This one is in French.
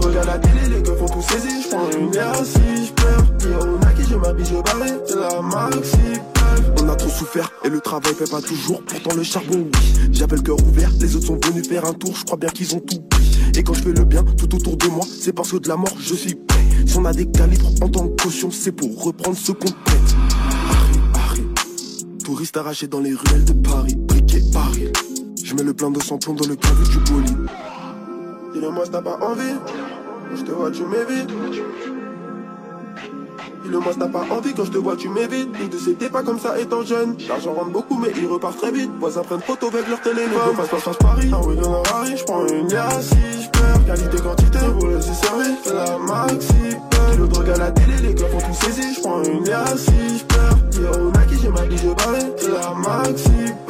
drogue à la télé, les keufs font tout saisir. J'prends une bière si j'pleure. Dire on a qui je m'habille, je barre. C'est la maxi. On a trop souffert et le travail fait pas toujours. Pourtant le charbon oui, j'avais le cœur ouvert. Les autres sont venus faire un tour, je crois bien qu'ils ont tout pris. Et quand je fais le bien tout autour de moi, c'est parce que de la mort je suis prêt. Si on a des calibres en tant que caution, c'est pour reprendre ce qu'on pète. Harry, touriste arraché dans les ruelles de Paris. Briquet Paris, je mets le plein de sans-plomb dans le caveau du bolide. Dis-le-moi si t'as pas envie, quand je te vois tu m'évites. Dis-le-moi si t'as pas envie, quand je te vois tu m'évites. Nous deux c'était pas comme ça étant jeune. L'argent rentre beaucoup mais il repart très vite. Voisins prennent photo avec leur téléphone. Face Paris, un week-end à Paris. J'prends une bière si j'pleure. Qualité, quantité, pour laisser servir. C'est la maxi. Le drogue à la télé, les gars font tout saisir. J'prends une bière si j'pleure. Dire on a qui j'ai ma bille, je barre. C'est la maxi.